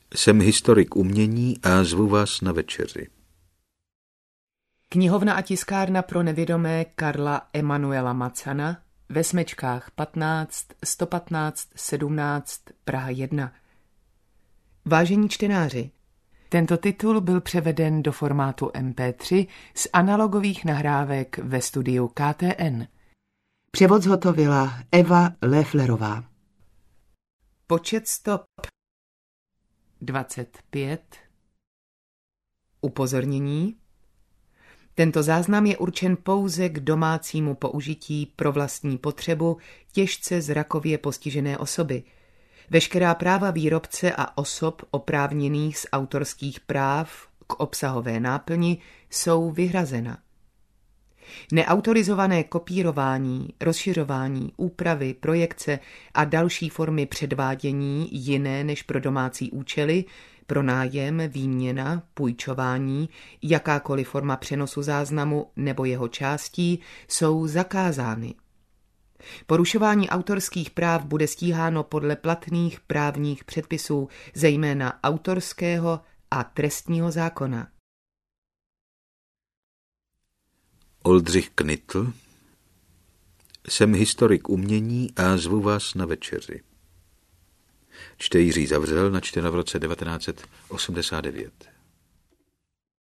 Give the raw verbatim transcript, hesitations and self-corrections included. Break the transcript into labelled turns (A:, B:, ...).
A: Jsem historik umění a zvu vás na večeři.
B: Knihovna a tiskárna pro nevědomé Karla Emanuela Macana ve Smečkách patnáct, sto patnáct, sedmnáct, Praha jedna. Vážení čtenáři, tento titul byl převeden do formátu em pé tři z analogových nahrávek ve studiu K T N. Převod zhotovila Eva Lefflerová. Počet stop dvacet pět. Upozornění. Tento záznam je určen pouze k domácímu použití pro vlastní potřebu těžce zrakově postižené osoby. Veškerá práva výrobce a osob oprávněných z autorských práv k obsahové náplni jsou vyhrazena. Neautorizované kopírování, rozšiřování, úpravy, projekce a další formy předvádění jiné než pro domácí účely, pronájem, výměna, půjčování, jakákoliv forma přenosu záznamu nebo jeho částí jsou zakázány. Porušování autorských práv bude stíháno podle platných právních předpisů, zejména autorského a trestního zákona.
A: Oldřich Knitl. Jsem historik umění a zvu vás na večeři. Čte Jiří Zavřel, načteno v roce devatenáct set osmdesát devět.